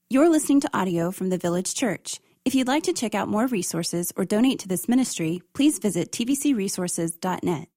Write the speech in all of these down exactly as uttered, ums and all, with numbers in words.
You're listening to audio from the Village Church. If you'd like to check out more resources or donate to this ministry, please visit t v c resources dot net.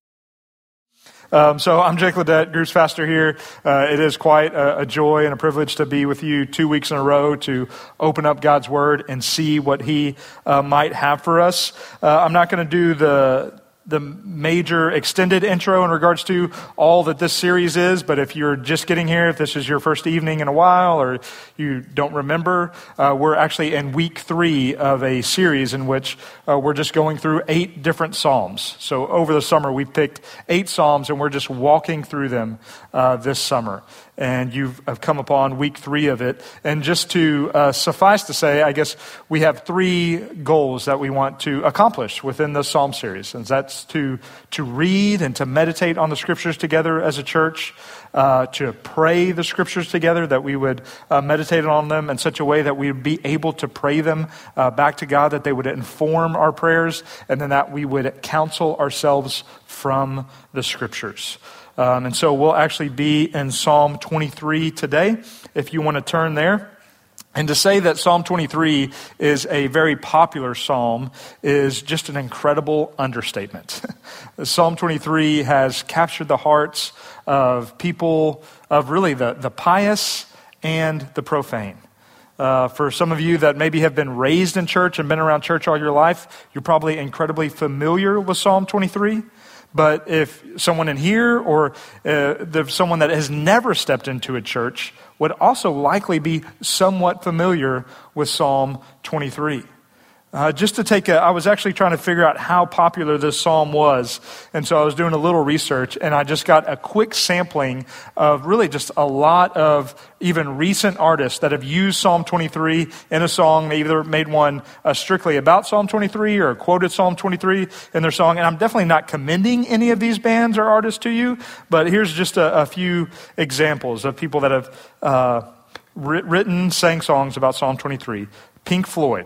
Um, so I'm Jake Ledet, Groups Pastor here. Uh, it is quite a, a joy and a privilege to be with you two weeks in a row to open up God's Word and see what He uh, might have for us. Uh, I'm not going to do the the major extended intro in regards to all that this series is, but if you're just getting here, if this is your first evening in a while, or you don't remember, uh, we're actually in week three of a series in which uh, we're just going through eight different Psalms. So over the summer, we picked eight Psalms, and we're just walking through them uh, this summer. And you've have come upon week three of it. And just to uh, suffice to say, I guess we have three goals that we want to accomplish within the Psalm series. And that's to, to read and to meditate on the Scriptures together as a church, uh, to pray the Scriptures together, that we would uh, meditate on them in such a way that we would be able to pray them uh, back to God, that they would inform our prayers, and then that we would counsel ourselves from the Scriptures. Um, and so we'll actually be in Psalm twenty-three today, if you want to turn there. And to say that Psalm twenty-three is a very popular psalm is just an incredible understatement. Psalm twenty-three has captured the hearts of people, of really the, the pious and the profane. Uh, for some of you that maybe have been raised in church and been around church all your life, you're probably incredibly familiar with Psalm twenty-three. But if someone in here or uh, there's someone that has never stepped into a church would also likely be somewhat familiar with Psalm twenty-three. Uh, just to take a, I was actually trying to figure out how popular this psalm was. And so I was doing a little research, and I just got a quick sampling of really just a lot of even recent artists that have used Psalm twenty-three in a song. They either made one uh, strictly about Psalm twenty-three or quoted Psalm twenty-three in their song. And I'm definitely not commending any of these bands or artists to you, but here's just a, a few examples of people that have uh, written, sang songs about Psalm twenty-three. Pink Floyd,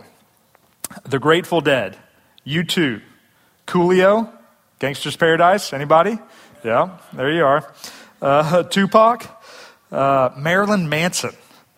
The Grateful Dead, U two, Coolio, Gangsta's Paradise, anybody? Yeah, there you are. Uh, Tupac, uh, Marilyn Manson,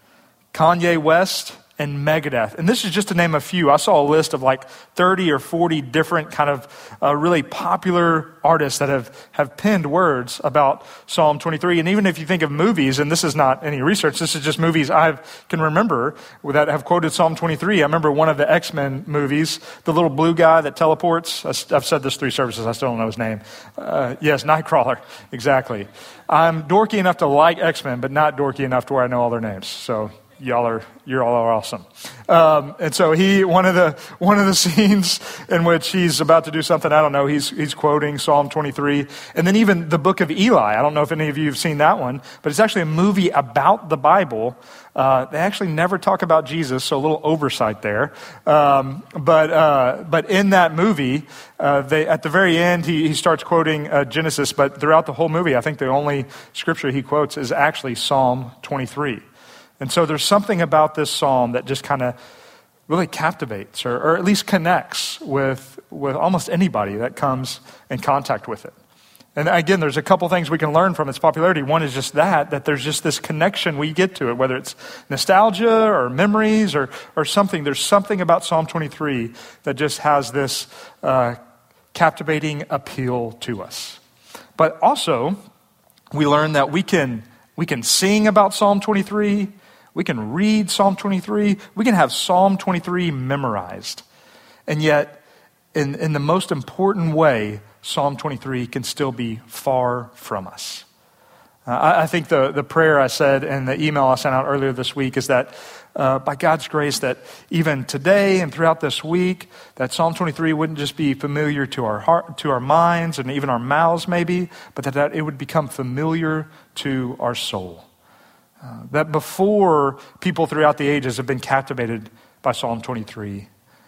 Kanye West, and Megadeth. And this is just to name a few. I saw a list of like thirty or forty different kind of uh, really popular artists that have, have penned words about Psalm twenty-three. And even if you think of movies, and this is not any research, this is just movies I can remember that have quoted Psalm twenty-three. I remember one of the X-Men movies, the little blue guy that teleports. I've said this three services, I still don't know his name. Uh, yes, Nightcrawler, exactly. I'm dorky enough to like X-Men, but not dorky enough to where I know all their names. So Y'all are, you're all are awesome. Um, and so he, one of the, one of the scenes in which he's about to do something, I don't know, he's, he's quoting Psalm twenty-three. And then even the book of Eli, I don't know if any of you have seen that one, but it's actually a movie about the Bible. Uh, they actually never talk about Jesus, so a little oversight there. Um, but, uh, but in that movie, uh, they, at the very end, he, he starts quoting uh, Genesis, but throughout the whole movie, I think the only scripture he quotes is actually Psalm twenty-three. And so there's something about this psalm that just kind of really captivates or, or at least connects with, with almost anybody that comes in contact with it. And again, there's a couple things we can learn from its popularity. One is just that, that there's just this connection we get to it, whether it's nostalgia or memories or, or something. There's something about Psalm twenty-three that just has this uh, captivating appeal to us. But also, we learn that we can, we can sing about Psalm twenty-three. We can read Psalm twenty-three. We can have Psalm twenty-three memorized. And yet, in, in the most important way, Psalm twenty-three can still be far from us. Uh, I, I think the, the prayer I said in the email I sent out earlier this week is that uh, by God's grace that even today and throughout this week, that Psalm twenty-three wouldn't just be familiar to our heart, to our minds and even our mouths maybe, but that, that it would become familiar to our soul. Uh, that before people throughout the ages have been captivated by Psalm twenty-three,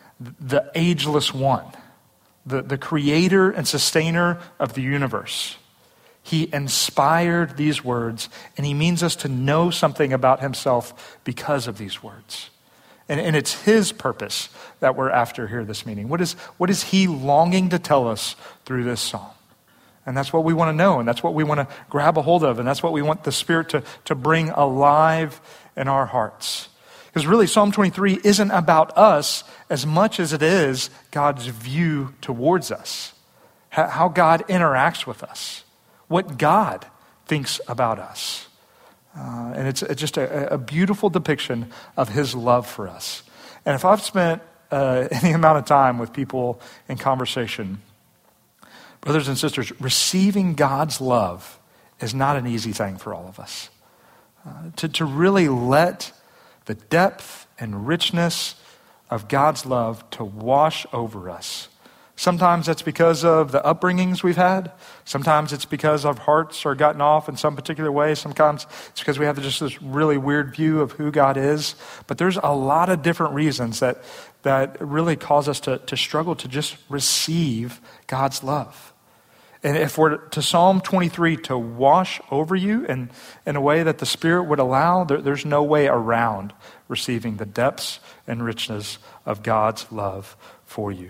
the ageless one, the, the creator and sustainer of the universe, he inspired these words, and he means us to know something about himself because of these words. And, and it's his purpose that we're after here this meeting. What is, what is he longing to tell us through this psalm? And that's what we want to know, and that's what we want to grab a hold of, and that's what we want the Spirit to, to bring alive in our hearts. Because really, Psalm twenty-three isn't about us as much as it is God's view towards us, how God interacts with us, what God thinks about us. Uh, and it's just a, a beautiful depiction of his love for us. And if I've spent uh, any amount of time with people in conversation, brothers and sisters, receiving God's love is not an easy thing for all of us. Uh, to, to really let the depth and richness of God's love to wash over us. Sometimes that's because of the upbringings we've had. Sometimes it's because our hearts are gotten off in some particular way. Sometimes it's because we have just this really weird view of who God is. But there's a lot of different reasons that, that really cause us to, to struggle to just receive God's love. And if we're to Psalm twenty-three to wash over you in, in a way that the Spirit would allow, there, there's no way around receiving the depths and richness of God's love for you.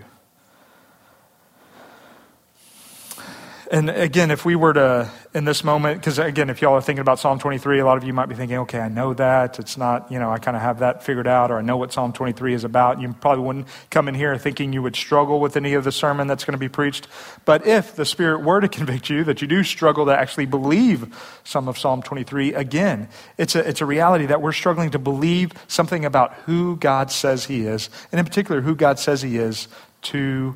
And again, if we were to, in this moment, because again, if y'all are thinking about Psalm twenty-three, a lot of you might be thinking, okay, I know that. It's not, you know, I kind of have that figured out, or I know what Psalm twenty-three is about. You probably wouldn't come in here thinking you would struggle with any of the sermon that's going to be preached. But if the Spirit were to convict you that you do struggle to actually believe some of Psalm twenty-three, again, it's a, it's a reality that we're struggling to believe something about who God says he is, and in particular, who God says he is to,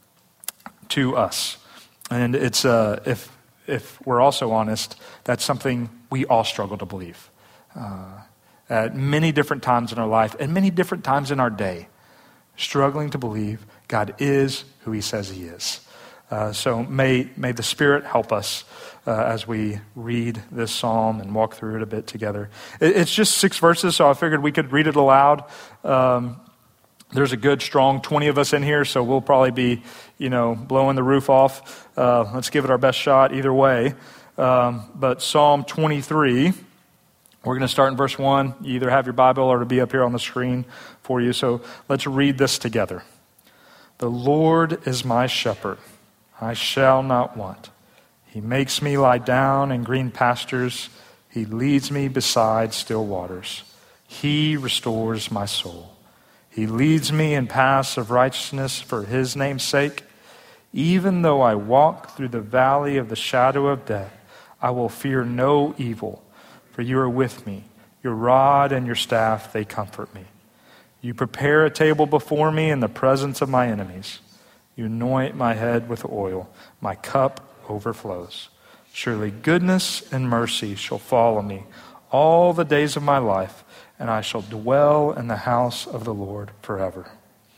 to us. And it's uh, if if we're also honest, that's something we all struggle to believe uh, at many different times in our life and many different times in our day, struggling to believe God is who he says he is. Uh, so may may the Spirit help us uh, as we read this psalm and walk through it a bit together. It, it's just six verses, so I figured we could read it aloud. Um, There's a good, strong twenty of us in here, so we'll probably be, you know, blowing the roof off. Uh, let's give it our best shot either way. Um, but Psalm twenty-three, we're going to start in verse one. You either have your Bible or it'll be up here on the screen for you. So let's read this together. The Lord is my shepherd. I shall not want. He makes me lie down in green pastures. He leads me beside still waters. He restores my soul. He leads me in paths of righteousness for his name's sake. Even though I walk through the valley of the shadow of death, I will fear no evil, for you are with me. Your rod and your staff, they comfort me. You prepare a table before me in the presence of my enemies. You anoint my head with oil. My cup overflows. Surely goodness and mercy shall follow me all the days of my life, and I shall dwell in the house of the Lord forever.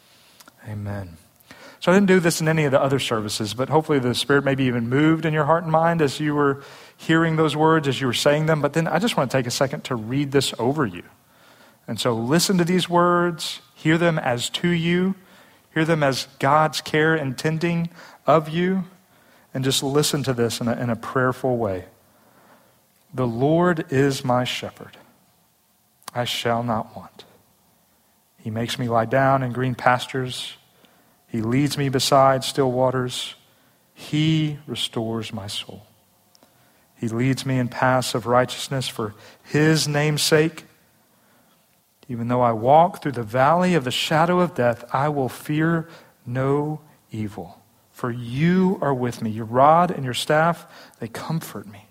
Amen. So I didn't do this in any of the other services, but hopefully the Spirit maybe even moved in your heart and mind as you were hearing those words, as you were saying them. But then I just want to take a second to read this over you. And so listen to these words, hear them as to you, hear them as God's care and tending of you, and just listen to this in a, in a prayerful way. The Lord is my shepherd. I shall not want. He makes me lie down in green pastures. He leads me beside still waters. He restores my soul. He leads me in paths of righteousness for his name's sake. Even though I walk through the valley of the shadow of death, I will fear no evil. For you are with me. Your rod and your staff, they comfort me.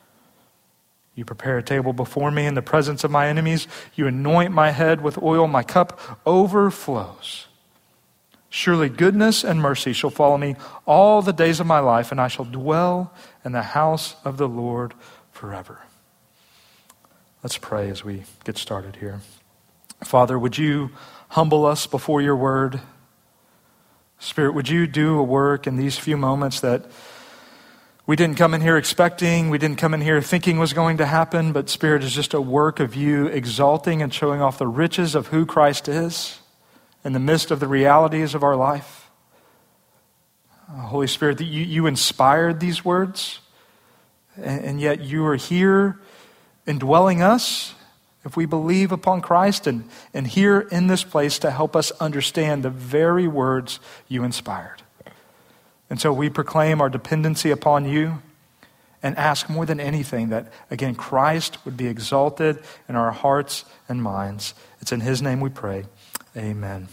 You prepare a table before me in the presence of my enemies. You anoint my head with oil. My cup overflows. Surely goodness and mercy shall follow me all the days of my life, and I shall dwell in the house of the Lord forever. Let's pray as we get started here. Father, would you humble us before your word? Spirit, would you do a work in these few moments that we didn't come in here expecting, we didn't come in here thinking was going to happen, but Spirit, is just a work of you exalting and showing off the riches of who Christ is in the midst of the realities of our life. Uh, Holy Spirit, that you, you inspired these words, and, and yet you are here indwelling us if we believe upon Christ, and, and here in this place to help us understand the very words you inspired. And so we proclaim our dependency upon you. and ask more than anything that, again, Christ would be exalted in our hearts and minds. It's in his name we pray. Amen.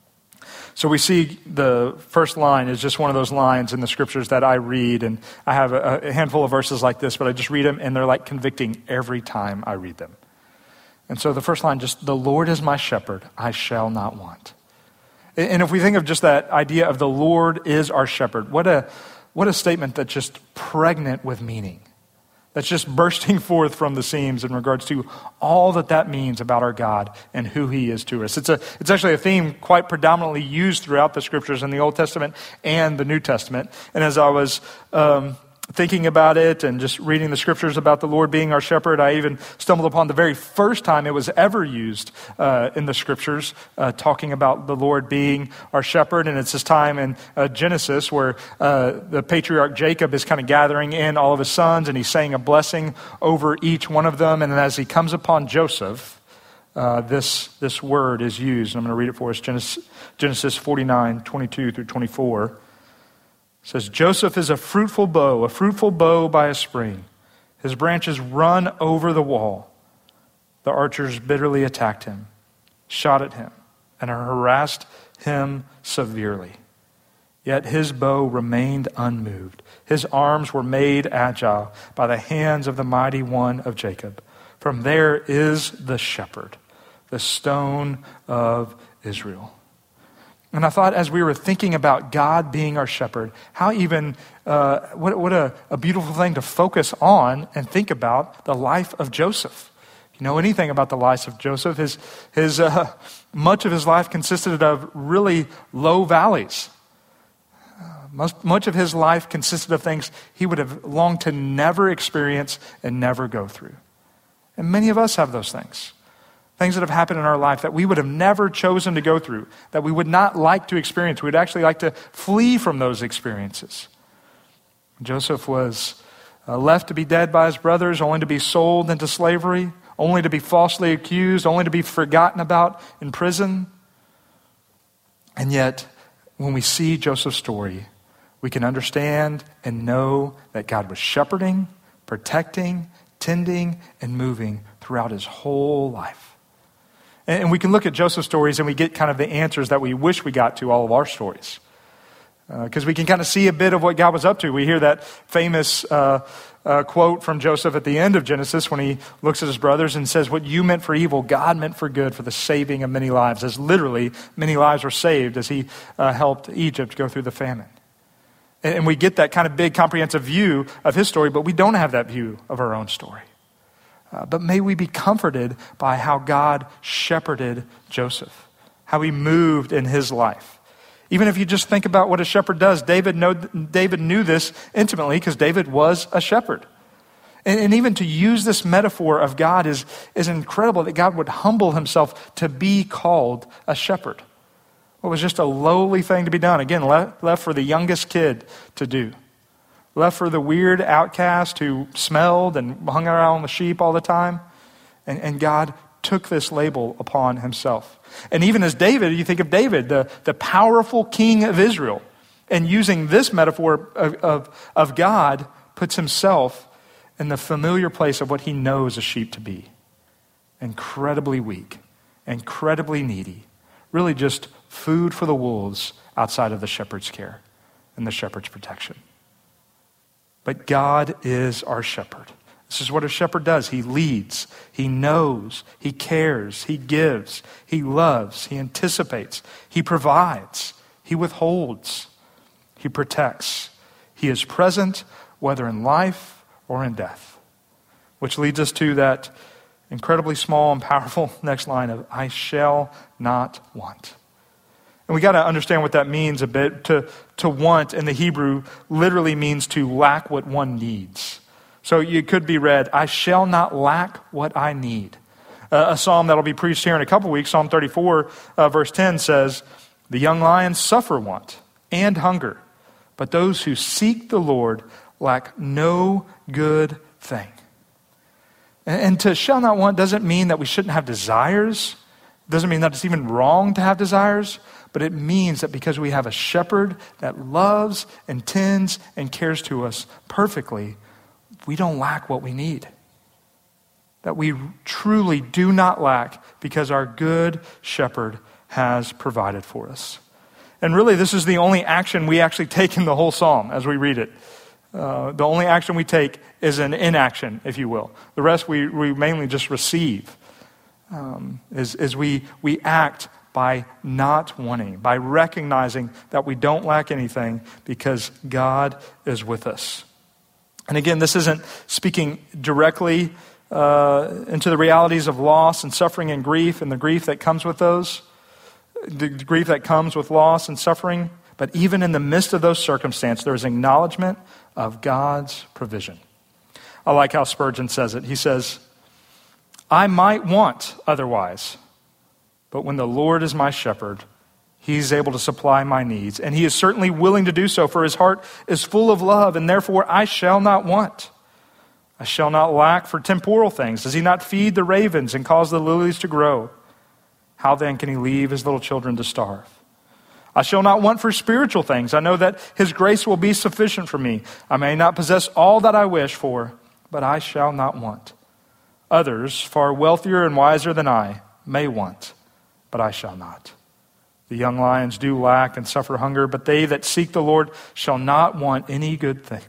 So we see the first line is just one of those lines in the scriptures that I read, and I have a, a handful of verses like this, but I just read them, and they're like convicting every time I read them. And so the first line, just, the Lord is my shepherd, I shall not want. And if we think of just that idea of the Lord is our shepherd, what a what a statement that's just pregnant with meaning. That's just bursting forth from the seams in regards to all that that means about our God and who he is to us. It's a it's actually a theme quite predominantly used throughout the scriptures in the Old Testament and the New Testament. And as I was um, thinking about it and just reading the scriptures about the Lord being our shepherd, I even stumbled upon the very first time it was ever used uh, in the scriptures, uh, talking about the Lord being our shepherd. And it's this time in uh, Genesis where uh, the patriarch Jacob is kind of gathering in all of his sons, and he's saying a blessing over each one of them. And then as he comes upon Joseph, uh, this, this word is used. I'm going to read it for us, Genesis, Genesis forty-nine, twenty-two through twenty-four. It says, Joseph is a fruitful bow, a fruitful bow by a spring. His branches run over the wall. The archers bitterly attacked him, shot at him, and harassed him severely. Yet his bow remained unmoved. His arms were made agile by the hands of the mighty one of Jacob. From there is the shepherd, the stone of Israel. And I thought as we were thinking about God being our shepherd, how even, uh, what, what a, a beautiful thing to focus on and think about the life of Joseph. If you know anything about the life of Joseph, his, his, uh, much of his life consisted of really low valleys. Uh, much, much of his life consisted of things he would have longed to never experience and never go through. And many of us have those things. Things that have happened in our life that we would have never chosen to go through, that we would not like to experience. We'd actually like to flee from those experiences. Joseph was uh, left to be dead by his brothers, only to be sold into slavery, only to be falsely accused, only to be forgotten about in prison. And yet, when we see Joseph's story, we can understand and know that God was shepherding, protecting, tending, and moving throughout his whole life. And we can look at Joseph's stories and we get kind of the answers that we wish we got to all of our stories. Because uh, we can kind of see a bit of what God was up to. We hear that famous uh, uh, quote from Joseph at the end of Genesis when he looks at his brothers and says, what you meant for evil, God meant for good, for the saving of many lives. As literally many lives were saved as he uh, helped Egypt go through the famine. And, and we get that kind of big comprehensive view of his story, but we don't have that view of our own story. Uh, but may we be comforted by how God shepherded Joseph, how he moved in his life. Even if you just think about what a shepherd does, David, know, David knew this intimately because David was a shepherd. And, and even to use this metaphor of God is, is incredible that God would humble himself to be called a shepherd. It was just a lowly thing to be done. Again, left, left for the youngest kid to do. Left for the weird outcast who smelled and hung around the sheep all the time. And, and God took this label upon himself. And even as David, you think of David, the, the powerful king of Israel, and using this metaphor of, of, of God, puts himself in the familiar place of what he knows a sheep to be. Incredibly weak, incredibly needy, really just food for the wolves outside of the shepherd's care and the shepherd's protection. But God is our shepherd. This is what a shepherd does. He leads, he knows, he cares, he gives, he loves, he anticipates, he provides, he withholds, he protects. He is present whether in life or in death. Which leads us to that incredibly small and powerful next line of, I shall not want. And we got to understand what that means a bit. To, to want in the Hebrew literally means to lack what one needs. So it could be read, I shall not lack what I need. Uh, a psalm that'll be preached here in a couple weeks, Psalm thirty-four, uh, verse ten says, the young lions suffer want and hunger, but those who seek the Lord lack no good thing. And, and to shall not want doesn't mean that we shouldn't have desires. Doesn't mean that it's even wrong to have desires. But it means that because we have a shepherd that loves and tends and cares to us perfectly, we don't lack what we need. That we truly do not lack because our good shepherd has provided for us. And really, this is the only action we actually take in the whole psalm as we read it. Uh, the only action we take is an inaction, if you will. The rest we, we mainly just receive. Um, is, is we, we act by not wanting, by recognizing that we don't lack anything because God is with us. And again, this isn't speaking directly uh, into the realities of loss and suffering and grief and the grief that comes with those, the grief that comes with loss and suffering. But even in the midst of those circumstances, there is acknowledgement of God's provision. I like how Spurgeon says it. He says, I might want otherwise, but when the Lord is my shepherd, he's able to supply my needs, and he is certainly willing to do so, for his heart is full of love, and therefore I shall not want. I shall not lack for temporal things. Does he not feed the ravens and cause the lilies to grow? How then can he leave his little children to starve? I shall not want for spiritual things. I know that his grace will be sufficient for me. I may not possess all that I wish for, but I shall not want. Others, far wealthier and wiser than I, may want, but I shall not. The young lions do lack and suffer hunger, but they that seek the Lord shall not want any good thing.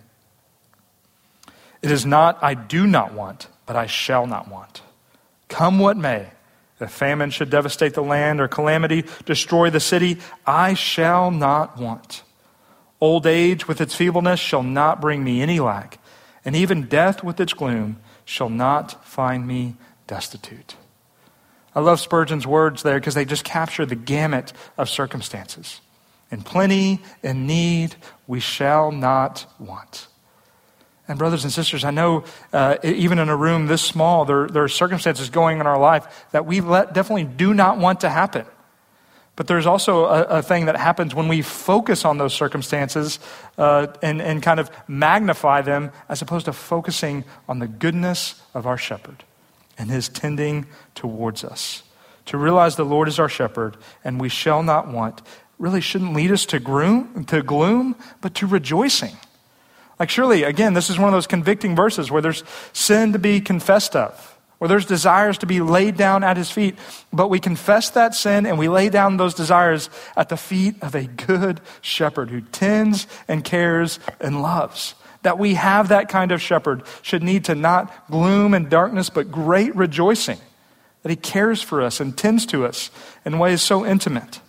It is not, I do not want, but I shall not want. Come what may, if famine should devastate the land or calamity destroy the city, I shall not want. Old age with its feebleness shall not bring me any lack, and even death with its gloom shall not find me destitute. I love Spurgeon's words there because they just capture the gamut of circumstances. In plenty, in need, we shall not want. And brothers and sisters, I know uh, even in a room this small, there, there are circumstances going in our life that we let, definitely do not want to happen. But there's also a, a thing that happens when we focus on those circumstances uh, and, and kind of magnify them as opposed to focusing on the goodness of our shepherd and his tending towards us. To realize the Lord is our shepherd and we shall not want really shouldn't lead us to gloom, to gloom, but to rejoicing. Like surely, again, this is one of those convicting verses where there's sin to be confessed of, where there's desires to be laid down at his feet, but we confess that sin and we lay down those desires at the feet of a good shepherd who tends and cares and loves. That we have that kind of shepherd should need to not gloom and darkness, but great rejoicing. That he cares for us and tends to us in ways so intimate.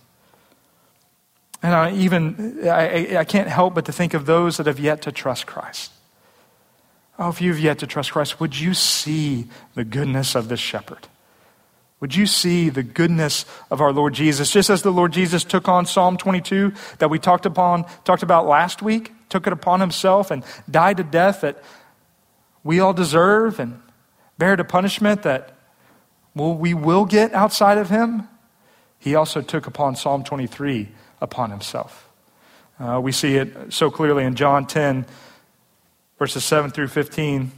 And I even, I, I can't help but to think of those that have yet to trust Christ. Oh, if you've yet to trust Christ, would you see the goodness of this shepherd? Would you see the goodness of our Lord Jesus? Just as the Lord Jesus took on Psalm twenty-two that we talked upon, talked about last week, took it upon himself and died a death that we all deserve and bared a punishment that well, we will get outside of him. He also took upon Psalm twenty-three upon himself. Uh, we see it so clearly in John ten, verses seven through fifteen.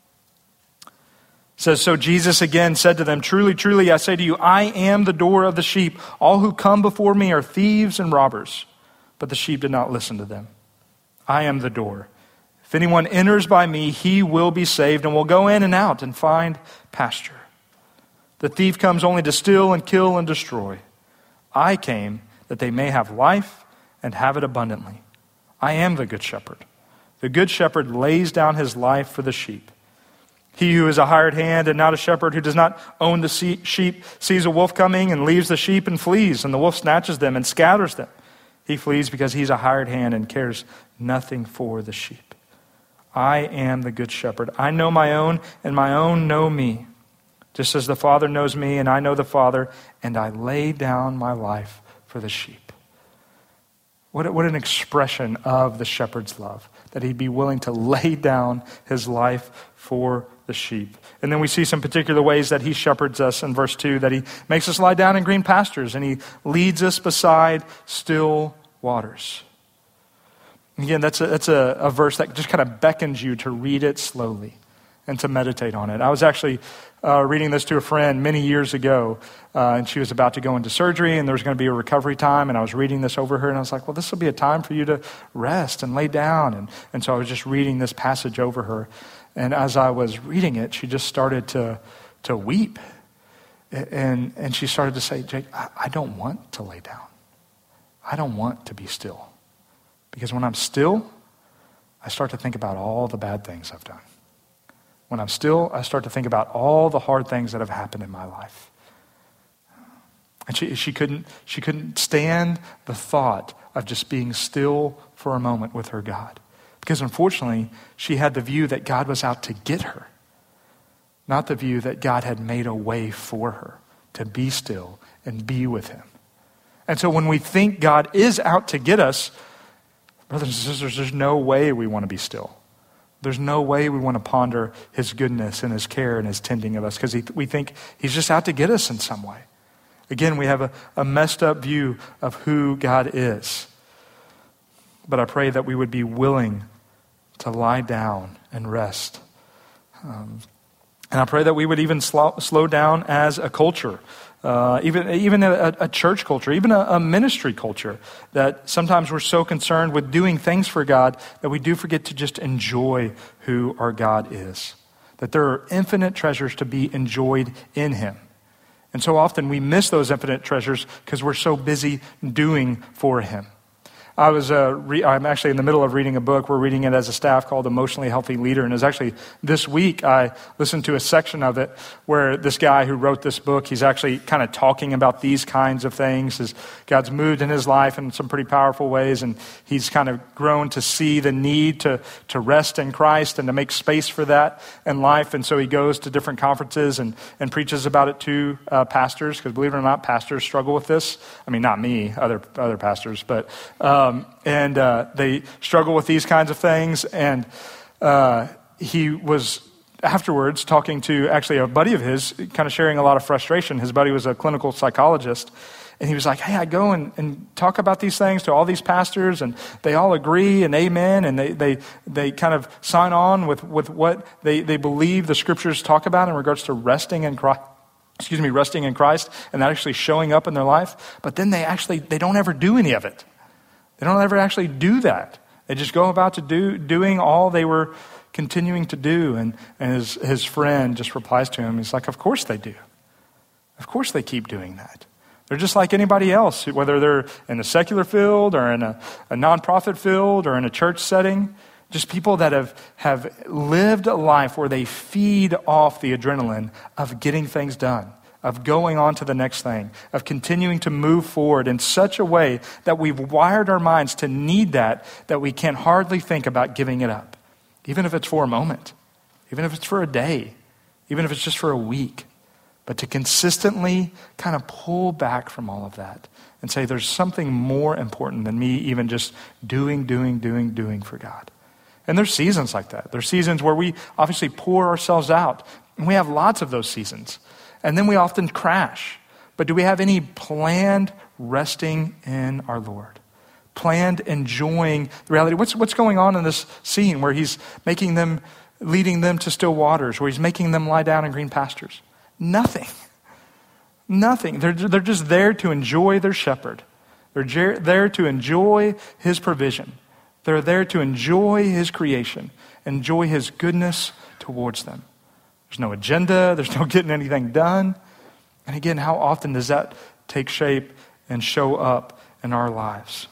It says, so Jesus again said to them, truly, truly, I say to you, I am the door of the sheep. All who come before me are thieves and robbers, but the sheep did not listen to them. I am the door. If anyone enters by me, he will be saved and will go in and out and find pasture. The thief comes only to steal and kill and destroy. I came that they may have life and have it abundantly. I am the good shepherd. The good shepherd lays down his life for the sheep. He who is a hired hand and not a shepherd, who does not own the sheep, sees a wolf coming and leaves the sheep and flees, and the wolf snatches them and scatters them. He flees because he's a hired hand and cares nothing for the sheep. I am the good shepherd. I know my own, and my own know me. Just as the Father knows me, and I know the Father, and I lay down my life for the sheep. What, what an expression of the shepherd's love, that he'd be willing to lay down his life for the sheep. And then we see some particular ways that he shepherds us in verse two, that he makes us lie down in green pastures, and he leads us beside still waters. Again, that's a, that's a, a verse that just kind of beckons you to read it slowly and to meditate on it. I was actually uh, reading this to a friend many years ago, uh, and she was about to go into surgery, and there was going to be a recovery time, and I was reading this over her, and I was like, well, this will be a time for you to rest and lay down. And, and so I was just reading this passage over her. And as I was reading it, she just started to, to weep. And, and she started to say, Jake, I, I don't want to lay down. I don't want to be still. Because when I'm still, I start to think about all the bad things I've done. When I'm still, I start to think about all the hard things that have happened in my life. And she, she couldn't, she couldn't stand the thought of just being still for a moment with her God. Because unfortunately, she had the view that God was out to get her, not the view that God had made a way for her to be still and be with him. And so when we think God is out to get us, brothers and sisters, there's no way we want to be still. There's no way we want to ponder his goodness and his care and his tending of us, because we think he's just out to get us in some way. Again, we have a, a messed up view of who God is. But I pray that we would be willing to lie down and rest. Um, and I pray that we would even slow, slow down as a culture, uh, even, even a, a church culture, even a, a ministry culture, that sometimes we're so concerned with doing things for God that we do forget to just enjoy who our God is. That there are infinite treasures to be enjoyed in him. And so often we miss those infinite treasures because we're so busy doing for him. I was, uh, re- I'm actually in the middle of reading a book. We're reading it as a staff called Emotionally Healthy Leader. And it was actually this week I listened to a section of it where this guy who wrote this book, he's actually kind of talking about these kinds of things as God's moved in his life in some pretty powerful ways. And he's kind of grown to see the need to, to rest in Christ and to make space for that in life. And so he goes to different conferences and, and preaches about it to uh, pastors, because believe it or not, pastors struggle with this. I mean, not me, other other pastors, but... Um, Um, and uh, they struggle with these kinds of things. And uh, he was afterwards talking to actually a buddy of his, kind of sharing a lot of frustration. His buddy was a clinical psychologist. And he was like, hey, I go and, and talk about these things to all these pastors, and they all agree and amen. And they they, they kind of sign on with, with what they, they believe the scriptures talk about in regards to resting in Christ. Excuse me, resting in Christ, and that actually showing up in their life. But then they actually, they don't ever do any of it. They don't ever actually do that. They just go about to do doing all they were continuing to do. And, and his, his friend just replies to him. He's like, of course they do. Of course they keep doing that. They're just like anybody else, whether they're in a secular field or in a, a nonprofit field or in a church setting. Just people that have, have lived a life where they feed off the adrenaline of getting things done, of going on to the next thing, of continuing to move forward in such a way that we've wired our minds to need that, that we can hardly think about giving it up, even if it's for a moment, even if it's for a day, even if it's just for a week. But to consistently kind of pull back from all of that and say there's something more important than me even just doing, doing, doing, doing for God. And there's seasons like that. There's seasons where we obviously pour ourselves out, and we have lots of those seasons. And then we often crash. But do we have any planned resting in our Lord? Planned enjoying the reality? What's, what's going on in this scene where he's making them, leading them to still waters, where he's making them lie down in green pastures? Nothing. Nothing. They're, they're just there to enjoy their shepherd. They're jer- there to enjoy his provision. They're there to enjoy his creation, enjoy his goodness towards them. There's no agenda. There's no getting anything done. And again, how often does that take shape and show up in our lives?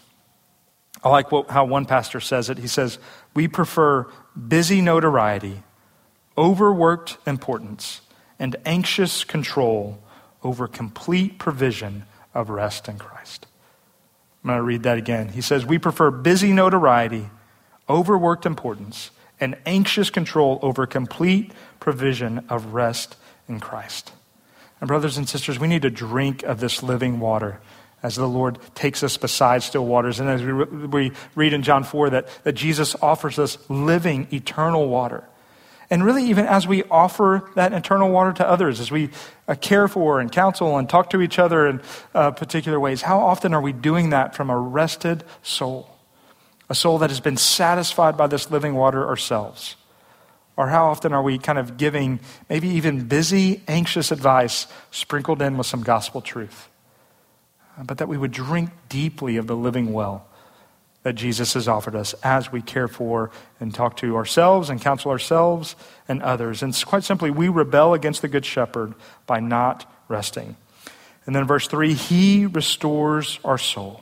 I like what, how one pastor says it. He says, we prefer busy notoriety, overworked importance, and anxious control over complete provision of rest in Christ. I'm going to read that again. He says, we prefer busy notoriety, overworked importance, and anxious control over complete provision of rest in Christ. And brothers and sisters, we need to drink of this living water as the Lord takes us beside still waters. And as we, re- we read in John four that, that Jesus offers us living, eternal water. And really, even as we offer that eternal water to others, as we uh, care for and counsel and talk to each other in uh, particular ways, how often are we doing that from a rested soul? A soul that has been satisfied by this living water ourselves? Or how often are we kind of giving maybe even busy, anxious advice sprinkled in with some gospel truth? But that we would drink deeply of the living well that Jesus has offered us as we care for and talk to ourselves and counsel ourselves and others. And quite simply, we rebel against the Good Shepherd by not resting. And then verse three, he restores our soul.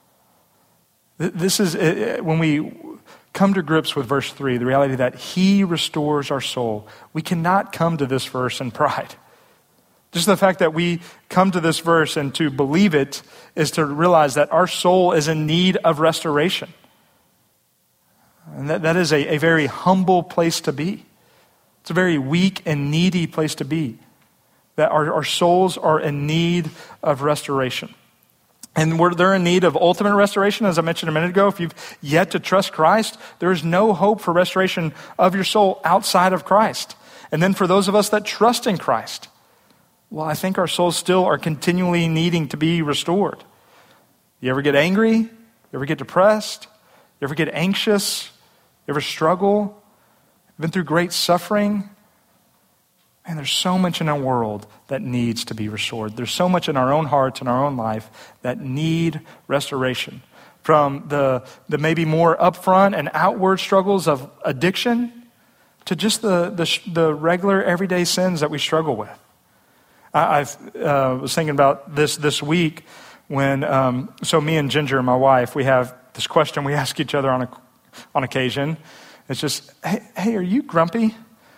This is, when we come to grips with verse three, the reality that he restores our soul, we cannot come to this verse in pride. Just the fact that we come to this verse and to believe it is to realize that our soul is in need of restoration. And that, that is a, a very humble place to be. It's a very weak and needy place to be. That our, our souls are in need of restoration. And we're, they're in need of ultimate restoration, as I mentioned a minute ago. If you've yet to trust Christ, there is no hope for restoration of your soul outside of Christ. And then for those of us that trust in Christ, well, I think our souls still are continually needing to be restored. You ever get angry? You ever get depressed? You ever get anxious? You ever struggle? Been through great suffering? And there's so much in our world that needs to be restored. There's so much in our own hearts and our own life that need restoration. From the, the maybe more upfront and outward struggles of addiction to just the, the, the regular everyday sins that we struggle with. I uh, was thinking about this this week when, um, so me and Ginger, my wife, we have this question we ask each other on a, on occasion. It's just, hey, hey are you grumpy?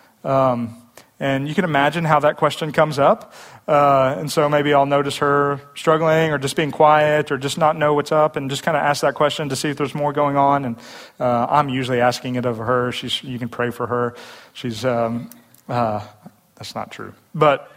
Um, and you can imagine how that question comes up. Uh, and so maybe I'll notice her struggling or just being quiet or just not know what's up and just kind of ask that question to see if there's more going on. And uh, I'm usually asking it of her. She's, you can pray for her. She's, um, uh, that's not true. But...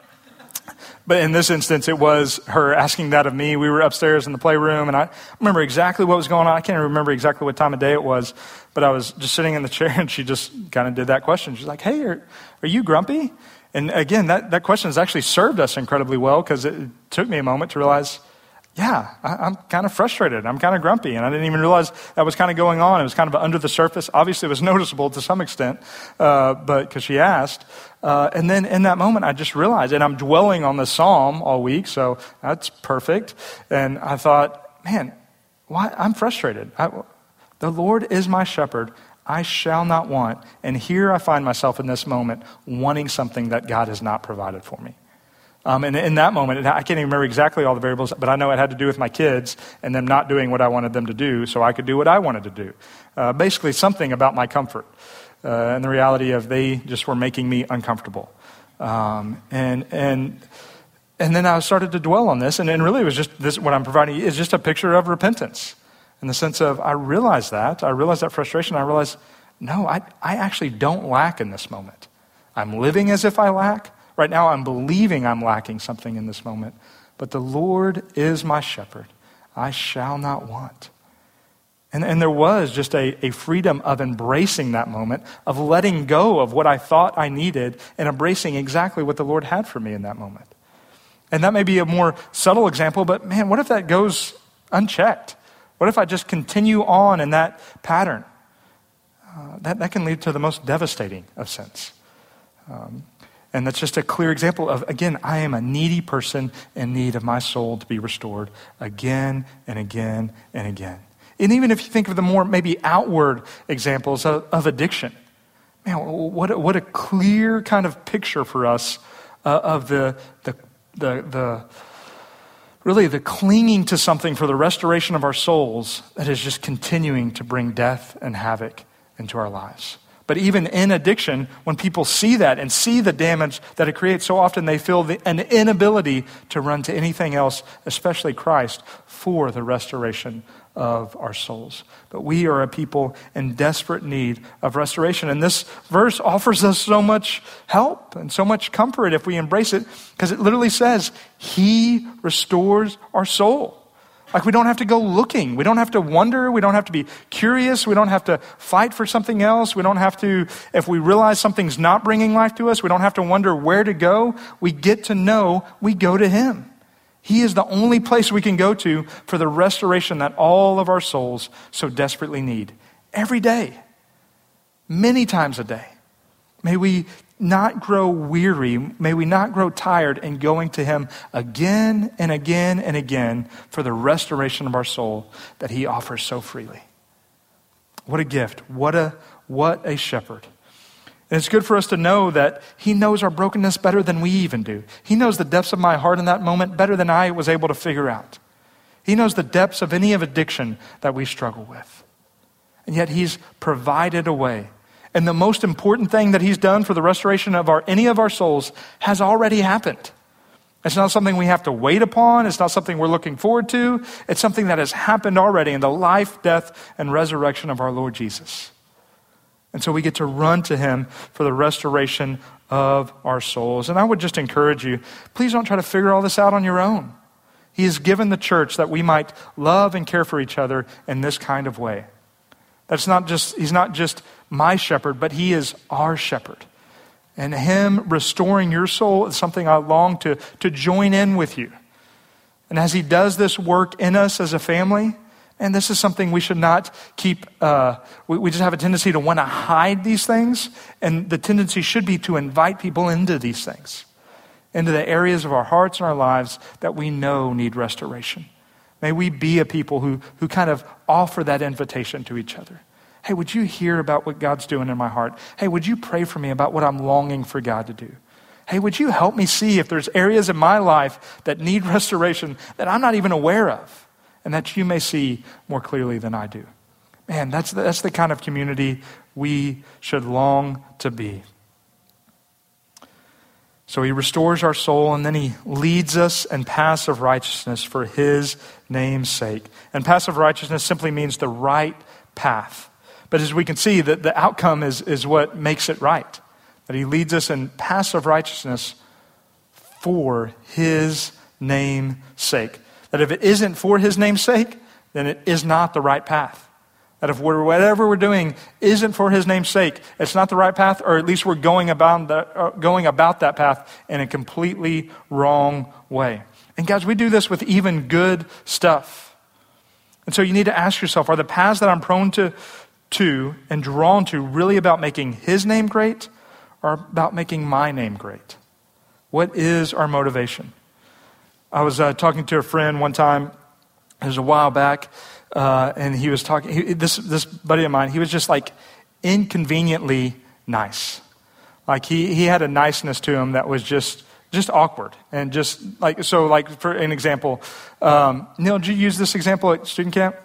But in this instance, it was her asking that of me. We were upstairs in the playroom, and I remember exactly what was going on. I can't remember exactly what time of day it was, but I was just sitting in the chair, and she just kind of did that question. She's like, hey, are, are you grumpy? And again, that, that question has actually served us incredibly well because it took me a moment to realize, yeah, I, I'm kind of frustrated. I'm kind of grumpy, and I didn't even realize that was kind of going on. It was kind of under the surface. Obviously, it was noticeable to some extent, uh, but because she asked. Uh, and then in that moment, I just realized, and I'm dwelling on the psalm all week, so that's perfect. And I thought, man, why? I'm frustrated. I, the Lord is my shepherd. I shall not want. And here I find myself in this moment wanting something that God has not provided for me. Um, and in that moment, it, I can't even remember exactly all the variables, but I know it had to do with my kids and them not doing what I wanted them to do so I could do what I wanted to do. Uh, basically, something about my comfort. Uh, and the reality of they just were making me uncomfortable. Um, and and and then I started to dwell on this, and, and really it was just this, what I'm providing is just a picture of repentance. In the sense of, I realize that, I realize that frustration, I realize, no, I, I actually don't lack in this moment. I'm living as if I lack. Right now I'm believing I'm lacking something in this moment. But the Lord is my shepherd. I shall not want. And, and there was just a, a freedom of embracing that moment, of letting go of what I thought I needed and embracing exactly what the Lord had for me in that moment. And that may be a more subtle example, but man, what if that goes unchecked? What if I just continue on in that pattern? Uh, that, that can lead to the most devastating of sins. Um, and that's just a clear example of, again, I am a needy person in need of my soul to be restored again and again and again. And even if you think of the more maybe outward examples of, of addiction, man, what a, what a clear kind of picture for us uh, of the, the the the really the clinging to something for the restoration of our souls that is just continuing to bring death and havoc into our lives. But even in addiction, when people see that and see the damage that it creates, so often they feel the, an inability to run to anything else, especially Christ, for the restoration of our souls. But we are a people in desperate need of restoration. And this verse offers us so much help and so much comfort if we embrace it, because it literally says, He restores our soul. Like we don't have to go looking. We don't have to wonder. We don't have to be curious. We don't have to fight for something else. We don't have to, if we realize something's not bringing life to us, we don't have to wonder where to go. We get to know we go to Him. He is the only place we can go to for the restoration that all of our souls so desperately need. Every day, many times a day. May we not grow weary. May we not grow tired in going to Him again and again and again for the restoration of our soul that He offers so freely. What a gift. What a, what a shepherd. And it's good for us to know that he knows our brokenness better than we even do. He knows the depths of my heart in that moment better than I was able to figure out. He knows the depths of any of addiction that we struggle with. And yet he's provided a way. And the most important thing that he's done for the restoration of our any of our souls has already happened. It's not something we have to wait upon. It's not something we're looking forward to. It's something that has happened already in the life, death, and resurrection of our Lord Jesus. And so we get to run to him for the restoration of our souls. And I would just encourage you, please don't try to figure all this out on your own. He has given the church that we might love and care for each other in this kind of way. That's not just, he's not just my shepherd, but he is our shepherd. And him restoring your soul is something I long to, to join in with you. And as he does this work in us as a family, and this is something we should not keep, uh, we, we just have a tendency to want to hide these things. And the tendency should be to invite people into these things, into the areas of our hearts and our lives that we know need restoration. May we be a people who, who kind of offer that invitation to each other. Hey, would you hear about what God's doing in my heart? Hey, would you pray for me about what I'm longing for God to do? Hey, would you help me see if there's areas in my life that need restoration that I'm not even aware of and that you may see more clearly than I do? Man, that's the, that's the kind of community we should long to be. So he restores our soul, and then he leads us in paths of righteousness for his name's sake. And passive righteousness simply means the right path. But as we can see, the, the outcome is, is what makes it right. That he leads us in paths of righteousness for his name's sake. That if it isn't for his name's sake, then it is not the right path. That if we're, whatever we're doing isn't for his name's sake, it's not the right path, or at least we're going about, the, uh, going about that path in a completely wrong way. And guys, we do this with even good stuff. And so you need to ask yourself, are the paths that I'm prone to, to and drawn to really about making his name great, or about making my name great? What is our motivation? I was uh, talking to a friend one time, it was a while back, Uh, and he was talking, he, this this buddy of mine, he was just like inconveniently nice. Like he he had a niceness to him that was just just awkward. And just like, so like for an example, um, Neil, did you use this example at student camp?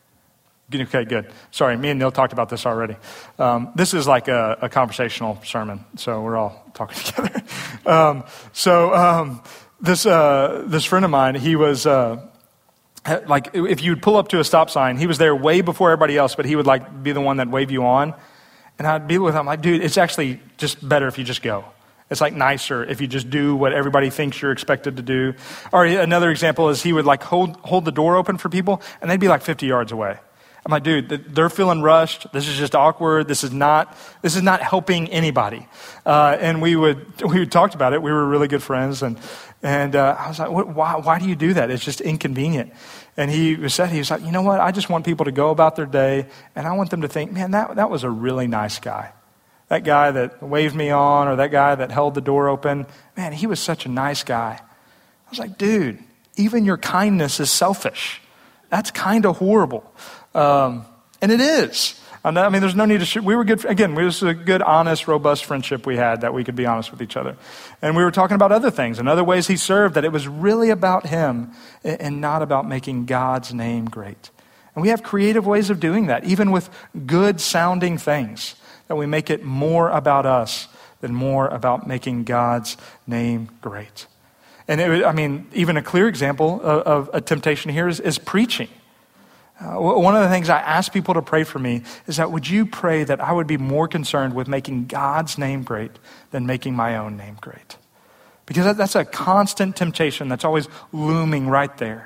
Okay, good. Sorry, me and Neil talked about this already. Um, this is like a, a conversational sermon, so we're all talking together. um, so um, this uh, this friend of mine, he was... Uh, Like if you'd pull up to a stop sign, he was there way before everybody else, but he would like be the one that wave you on. And I'd be with him like, dude, it's actually just better if you just go. It's like nicer if you just do what everybody thinks you're expected to do. Or another example is he would like hold hold the door open for people, and they'd be like fifty yards away. I'm like, dude, they're feeling rushed. This is just awkward. This is not this is not helping anybody. Uh, and we would we talked about it. We were really good friends, and and uh, I was like, what, why why do you do that? It's just inconvenient. And he said, he was like, you know what? I just want people to go about their day, and I want them to think, man, that that was a really nice guy. That guy that waved me on, or that guy that held the door open, man, he was such a nice guy. I was like, dude, even your kindness is selfish. That's kind of horrible. Um, and it is. I mean, there's no need to shoot. We were good. Again, it was a good, honest, robust friendship we had that we could be honest with each other. And we were talking about other things and other ways he served, that it was really about him and not about making God's name great. And we have creative ways of doing that, even with good sounding things, that we make it more about us than more about making God's name great. And it, I mean, even a clear example of, of a temptation here is, is preaching. Uh, one of the things I ask people to pray for me is that, would you pray that I would be more concerned with making God's name great than making my own name great? Because that, that's a constant temptation that's always looming right there.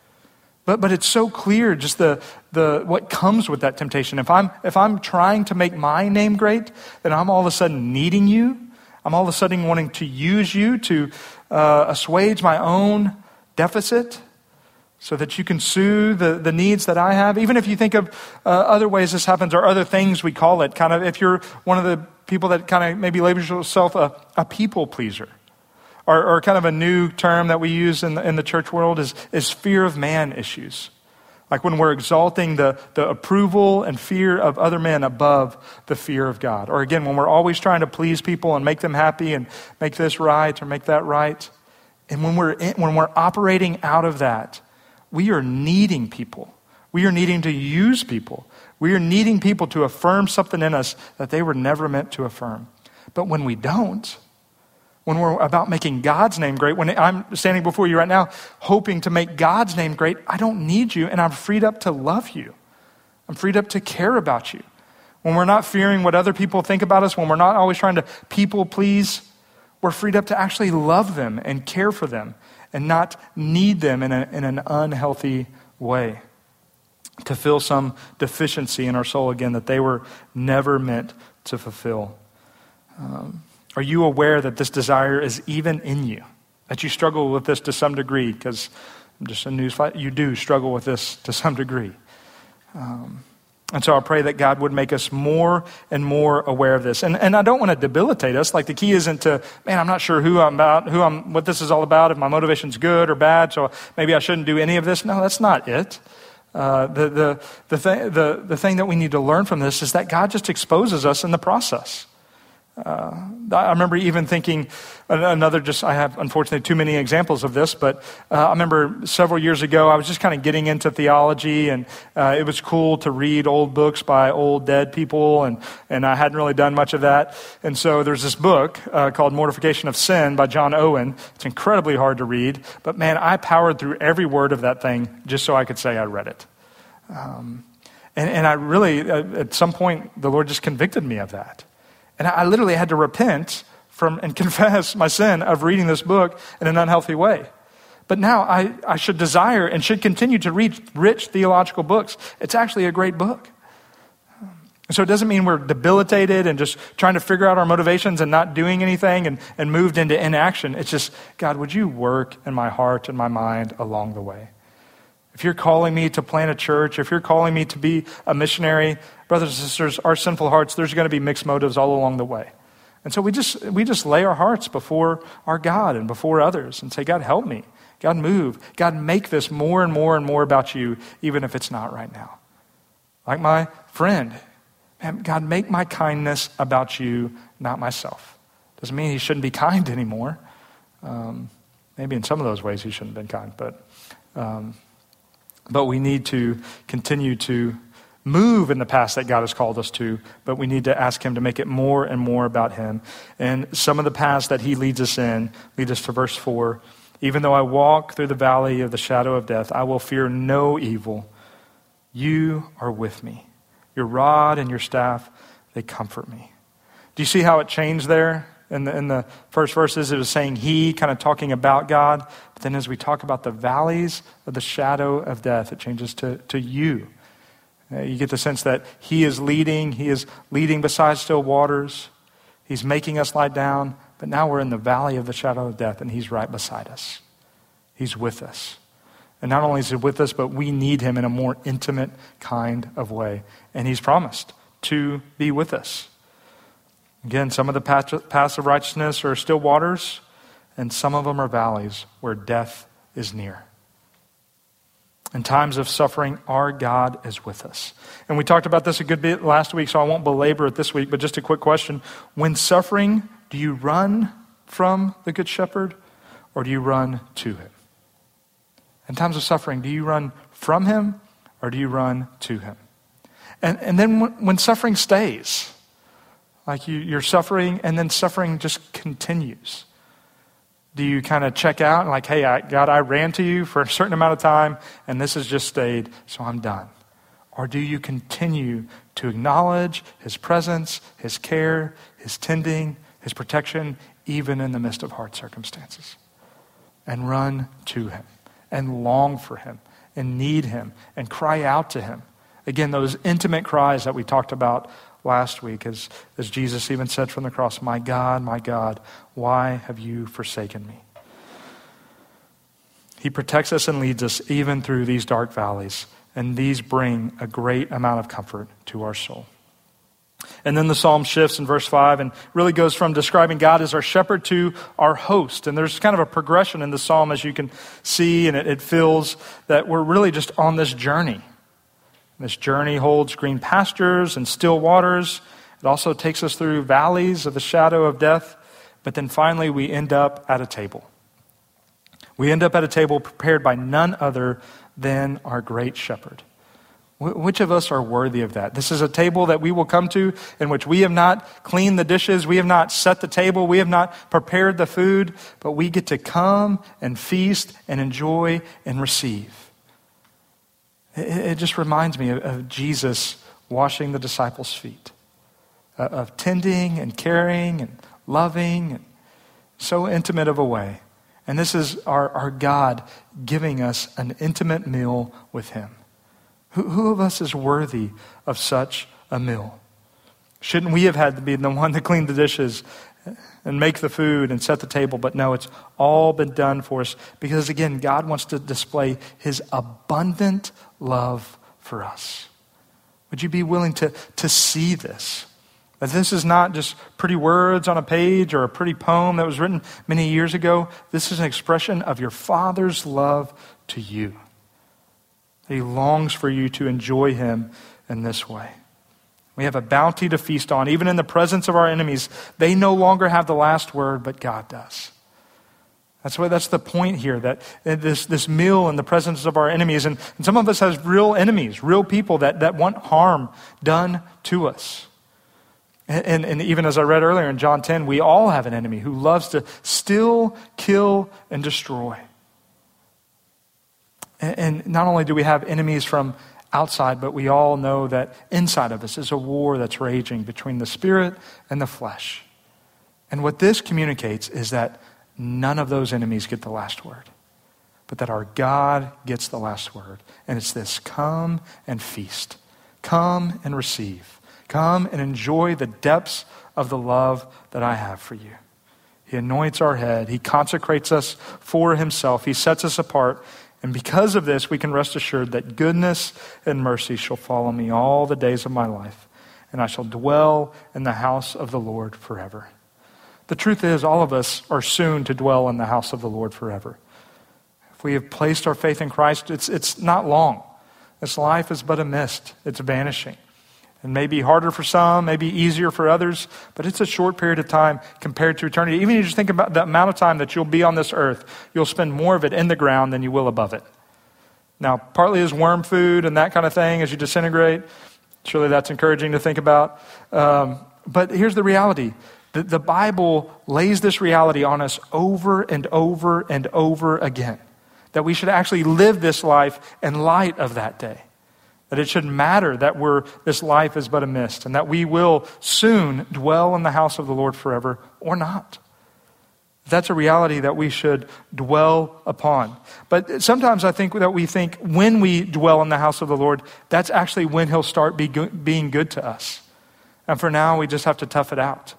But but it's so clear just the the what comes with that temptation. If I'm if I'm trying to make my name great, then I'm all of a sudden needing you. I'm all of a sudden wanting to use you to uh, assuage my own deficit, so that you can soothe the, the needs that I have. Even if you think of uh, other ways this happens, or other things we call it, kind of if you're one of the people that kind of maybe labels yourself a, a people pleaser, or, or kind of a new term that we use in the, in the church world is, is fear of man issues. Like when we're exalting the, the approval and fear of other men above the fear of God. Or again, when we're always trying to please people and make them happy and make this right or make that right. And when we're in, when we're operating out of that, we are needing people. We are needing to use people. We are needing people to affirm something in us that they were never meant to affirm. But when we don't, when we're about making God's name great, when I'm standing before you right now, hoping to make God's name great, I don't need you, and I'm freed up to love you. I'm freed up to care about you. When we're not fearing what other people think about us, when we're not always trying to people please, we're freed up to actually love them and care for them and not need them in, a, in an unhealthy way, to fill some deficiency in our soul again that they were never meant to fulfill. Um, Are you aware that this desire is even in you? That you struggle with this to some degree? Because just a news flash, you do struggle with this to some degree. Um, and so I pray that God would make us more and more aware of this. And and I don't want to debilitate us. Like the key isn't to, man, I'm not sure who I'm about, who I'm, what this is all about, if my motivation's good or bad, so maybe I shouldn't do any of this. No, that's not it. Uh, the the the thing the the thing that we need to learn from this is that God just exposes us in the process. Uh, I remember even thinking another, just I have unfortunately too many examples of this, but uh, I remember several years ago I was just kind of getting into theology, and uh, it was cool to read old books by old dead people, and and I hadn't really done much of that. And so there's this book uh, called Mortification of Sin by John Owen. It's incredibly hard to read, but man, I powered through every word of that thing just so I could say I read it. Um, and, and I really, uh, at some point, the Lord just convicted me of that. And I literally had to repent from and confess my sin of reading this book in an unhealthy way. But now I, I should desire and should continue to read rich theological books. It's actually a great book. So it doesn't mean we're debilitated and just trying to figure out our motivations and not doing anything and, and moved into inaction. It's just, God, would you work in my heart and my mind along the way? If you're calling me to plant a church, if you're calling me to be a missionary, brothers and sisters, our sinful hearts, there's going to be mixed motives all along the way. And so we just we just lay our hearts before our God and before others and say, God, help me. God, move. God, make this more and more and more about you, even if it's not right now. Like my friend, man, God, make my kindness about you, not myself. Doesn't mean he shouldn't be kind anymore. Um, maybe in some of those ways he shouldn't have been kind, but... Um, But we need to continue to move in the path that God has called us to, but we need to ask him to make it more and more about him. And some of the paths that he leads us in lead us to verse four. Even though I walk through the valley of the shadow of death, I will fear no evil. You are with me. Your rod and your staff, they comfort me. Do you see how it changed there? In the, in the first verses, it was saying he, kind of talking about God. But then as we talk about the valleys of the shadow of death, it changes to, to you. Uh, you get the sense that he is leading. He is leading beside still waters. He's making us lie down. But now we're in the valley of the shadow of death, and he's right beside us. He's with us. And not only is he with us, but we need him in a more intimate kind of way. And he's promised to be with us. Again, some of the paths of righteousness are still waters, and some of them are valleys where death is near. In times of suffering, our God is with us. And we talked about this a good bit last week, so I won't belabor it this week, but just a quick question. When suffering, do you run from the Good Shepherd, or do you run to him? In times of suffering, do you run from him, or do you run to him? And, and then when, when suffering stays, like you, you're suffering, and then suffering just continues. Do you kind of check out and like, hey, I, God, I ran to you for a certain amount of time, and this has just stayed, so I'm done? Or do you continue to acknowledge his presence, his care, his tending, his protection, even in the midst of hard circumstances? And run to him, and long for him, and need him, and cry out to him. Again, those intimate cries that we talked about last week, as, as Jesus even said from the cross, my God, my God, why have you forsaken me? He protects us and leads us even through these dark valleys, and these bring a great amount of comfort to our soul. And then the psalm shifts in verse five and really goes from describing God as our shepherd to our host. And there's kind of a progression in the psalm, as you can see, and it, it feels that we're really just on this journey. This journey holds green pastures and still waters. It also takes us through valleys of the shadow of death. But then finally we end up at a table. We end up at a table prepared by none other than our great shepherd. Which of us are worthy of that? This is a table that we will come to in which we have not cleaned the dishes, we have not set the table, we have not prepared the food, but we get to come and feast and enjoy and receive. It just reminds me of Jesus washing the disciples' feet, of tending and caring and loving, and so intimate of a way. And this is our, our God giving us an intimate meal with him. Who, who of us is worthy of such a meal? Shouldn't we have had to be the one to clean the dishes and make the food and set the table? But no, it's all been done for us because, again, God wants to display his abundant love for us. Would you be willing to, to see this? That this is not just pretty words on a page or a pretty poem that was written many years ago. This is an expression of your Father's love to you. He longs for you to enjoy him in this way. We have a bounty to feast on. Even in the presence of our enemies, they no longer have the last word, but God does. That's what, that's the point here, that this, this meal in the presence of our enemies, and, and some of us have real enemies, real people that, that want harm done to us. And, and, and even as I read earlier in John ten, we all have an enemy who loves to steal, kill, and destroy. And not only do we have enemies from outside, but we all know that inside of us is a war that's raging between the spirit and the flesh. And what this communicates is that none of those enemies get the last word, but that our God gets the last word. And it's this: come and feast. Come and receive. Come and enjoy the depths of the love that I have for you. He anoints our head. He consecrates us for himself. He sets us apart. And because of this, we can rest assured that goodness and mercy shall follow me all the days of my life, and I shall dwell in the house of the Lord forever. The truth is, all of us are soon to dwell in the house of the Lord forever. If we have placed our faith in Christ, it's, it's not long. This life is but a mist. It's vanishing. It may be harder for some, maybe easier for others, but it's a short period of time compared to eternity. Even if you just think about the amount of time that you'll be on this earth, you'll spend more of it in the ground than you will above it. Now, partly as worm food and that kind of thing as you disintegrate. Surely that's encouraging to think about. Um, but here's the reality. The, the Bible lays this reality on us over and over and over again, that we should actually live this life in light of that day. That it shouldn't matter that we're, this life is but a mist, and that we will soon dwell in the house of the Lord forever or not. That's a reality that we should dwell upon. But sometimes I think that we think when we dwell in the house of the Lord, that's actually when he'll start be go- being good to us. And for now, we just have to tough it out.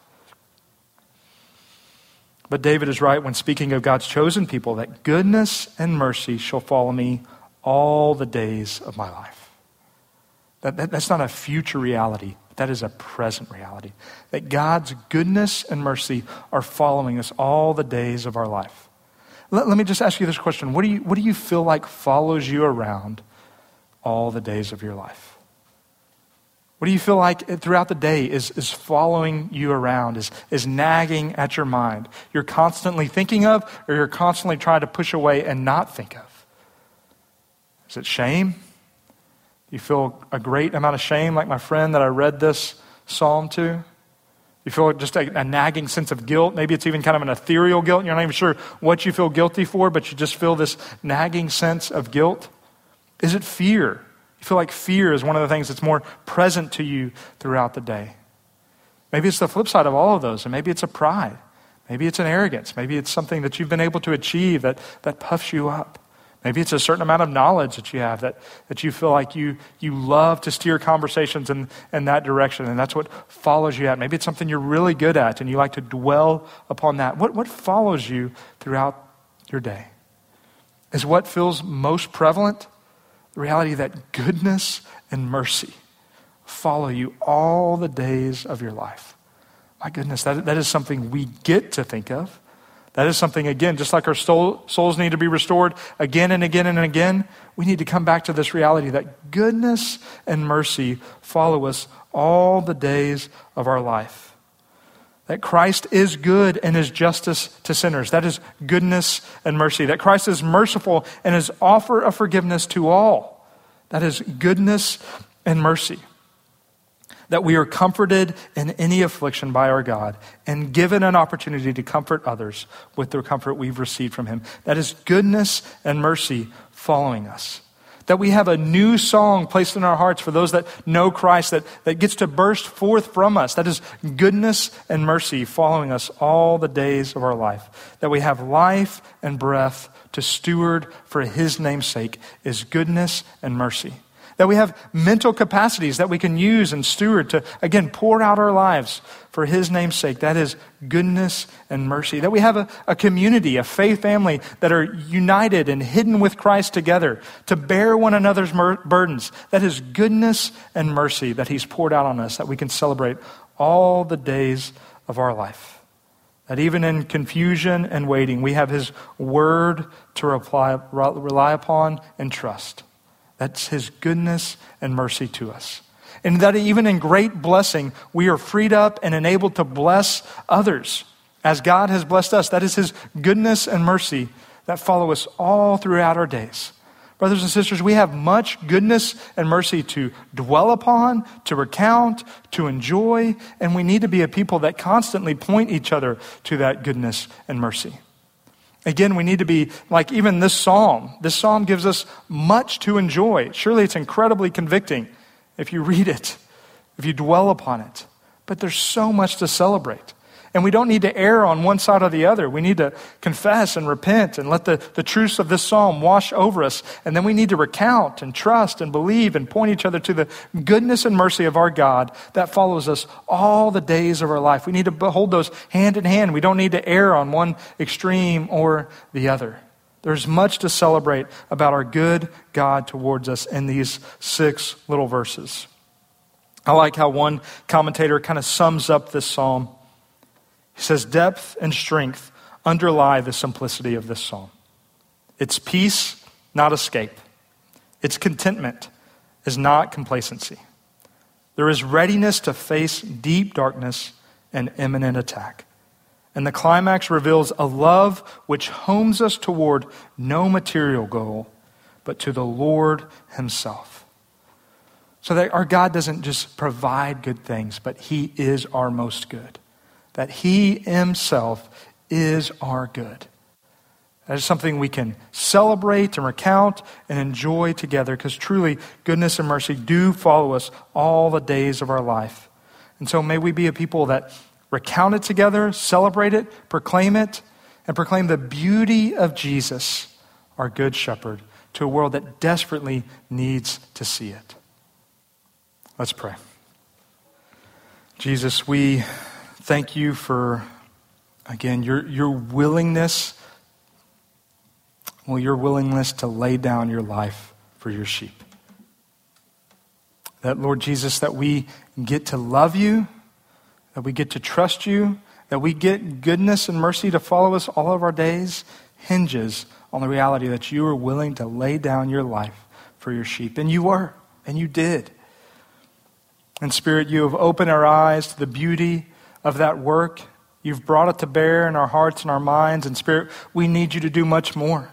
But David is right when speaking of God's chosen people, that goodness and mercy shall follow me all the days of my life. That, that, that's not a future reality. That is a present reality. That God's goodness and mercy are following us all the days of our life. Let, let me just ask you this question. What do you, what do you feel like follows you around all the days of your life? What do you feel like throughout the day is, is following you around, is, is nagging at your mind? You're constantly thinking of, or you're constantly trying to push away and not think of? Is it shame? You feel a great amount of shame, like my friend that I read this psalm to? You feel just a, a nagging sense of guilt. Maybe it's even kind of an ethereal guilt. You're not even sure what you feel guilty for, but you just feel this nagging sense of guilt. Is it fear? You feel like fear is one of the things that's more present to you throughout the day. Maybe it's the flip side of all of those, and maybe it's a pride. Maybe it's an arrogance. Maybe it's something that you've been able to achieve that, that puffs you up. Maybe it's a certain amount of knowledge that you have that, that you feel like you you love to steer conversations in, in that direction, and that's what follows you out. Maybe it's something you're really good at and you like to dwell upon that. What, what follows you throughout your day? Is what feels most prevalent the reality that goodness and mercy follow you all the days of your life. My goodness, that, that is something we get to think of. That is something, again, just like our soul, souls need to be restored again and again and again, we need to come back to this reality that goodness and mercy follow us all the days of our life. That Christ is good in his justice to sinners. That is goodness and mercy. That Christ is merciful in his offer of forgiveness to all. That is goodness and mercy. That we are comforted in any affliction by our God and given an opportunity to comfort others with the comfort we've received from him. That is goodness and mercy following us. That we have a new song placed in our hearts for those that know Christ that, that gets to burst forth from us. That is goodness and mercy following us all the days of our life. That we have life and breath to steward for his name's sake is goodness and mercy. That we have mental capacities that we can use and steward to, again, pour out our lives for his name's sake. That is goodness and mercy. That we have a, a community, a faith family that are united and hidden with Christ together to bear one another's mur- burdens. That is goodness and mercy that he's poured out on us, that we can celebrate all the days of our life. That even in confusion and waiting, we have his word to reply, rely upon and trust. That's his goodness and mercy to us. And that even in great blessing, we are freed up and enabled to bless others as God has blessed us. That is his goodness and mercy that follow us all throughout our days. Brothers and sisters, we have much goodness and mercy to dwell upon, to recount, to enjoy, and we need to be a people that constantly point each other to that goodness and mercy. Again, we need to be like even this psalm. This psalm gives us much to enjoy. Surely it's incredibly convicting if you read it, if you dwell upon it. But there's so much to celebrate. And we don't need to err on one side or the other. We need to confess and repent and let the, the truths of this psalm wash over us. And then we need to recount and trust and believe and point each other to the goodness and mercy of our God that follows us all the days of our life. We need to hold those hand in hand. We don't need to err on one extreme or the other. There's much to celebrate about our good God towards us in these six little verses. I like how one commentator kind of sums up this psalm. He says, depth and strength underlie the simplicity of this psalm. It's peace, not escape. Its contentment is not complacency. There is readiness to face deep darkness and imminent attack. And the climax reveals a love which homes us toward no material goal, but to the Lord himself. So that our God doesn't just provide good things, but he is our most good. That he himself is our good. That is something we can celebrate and recount and enjoy together because truly goodness and mercy do follow us all the days of our life. And so may we be a people that recount it together, celebrate it, proclaim it, and proclaim the beauty of Jesus, our good shepherd, to a world that desperately needs to see it. Let's pray. Jesus, we thank you for, again, your, your willingness, well, your willingness to lay down your life for your sheep. That, Lord Jesus, that we get to love you, that we get to trust you, that we get goodness and mercy to follow us all of our days, hinges on the reality that you are willing to lay down your life for your sheep. And you were, and you did. And Spirit, you have opened our eyes to the beauty of that work. You've brought it to bear in our hearts and our minds. And Spirit, we need you to do much more.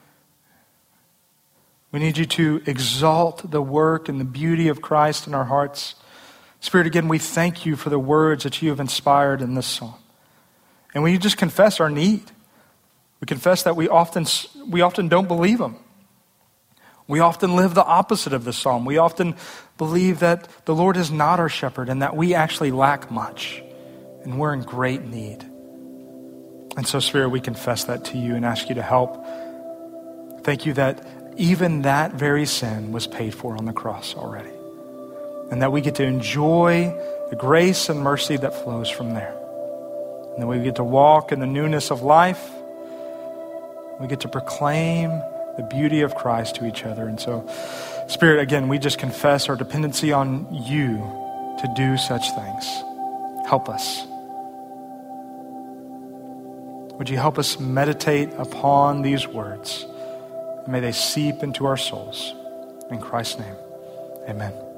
We need you to exalt the work and the beauty of Christ in our hearts. Spirit, again, we thank you for the words that you have inspired in this song. And we just confess our need. We confess that we often, we often don't believe them. We often live the opposite of the psalm. We often believe that the Lord is not our shepherd and that we actually lack much. And we're in great need. And so, Spirit, we confess that to you and ask you to help. Thank you that even that very sin was paid for on the cross already. And that we get to enjoy the grace and mercy that flows from there. And that we get to walk in the newness of life. We get to proclaim the beauty of Christ to each other. And so, Spirit, again, we just confess our dependency on you to do such things. Help us. Would you help us meditate upon these words? And may they seep into our souls. In Christ's name, amen.